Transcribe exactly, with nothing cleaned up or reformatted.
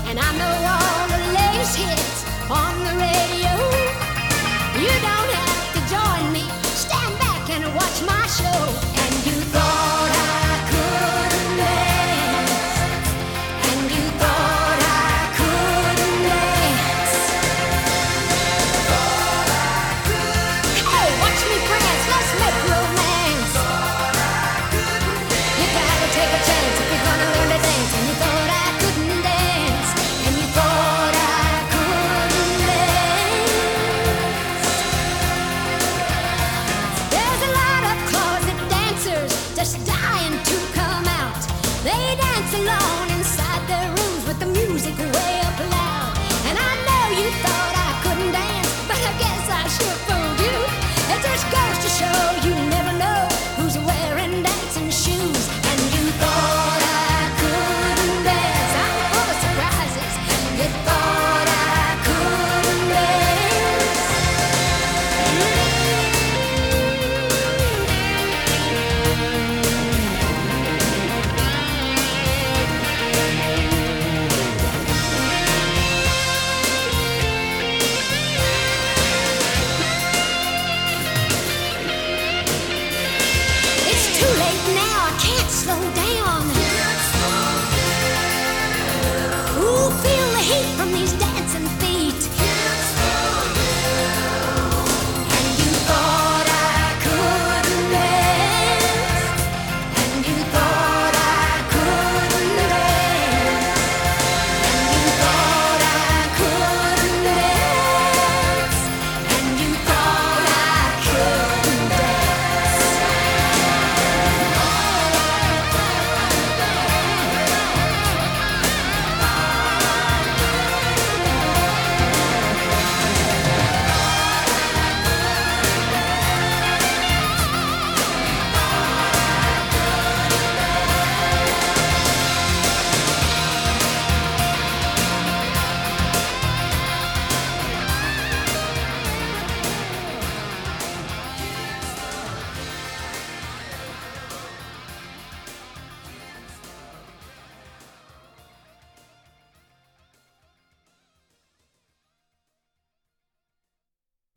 and I know all the latest hits on the radio. You don't have to join me, stand back and watch my show. And you thought I couldn't dance, and you thought I couldn't dance. Hey, watch me prance, let's make romance. You gotta take a chance if you're gonna learn to dance. And you thought I couldn't dance, and you thought I couldn't dance. There's a lot of closet dancers just dying to come out. They dance alone inside their rooms with the music way up loud. And I know you thought I couldn't dance, but I guess I sure fooled you. It just goes to show you never know who's wearing dancing shoes. And you thought I couldn't dance. I'm full of surprises. You thought I couldn't dance. It's too late now, I can't slow down. Ooh, feel the heat from the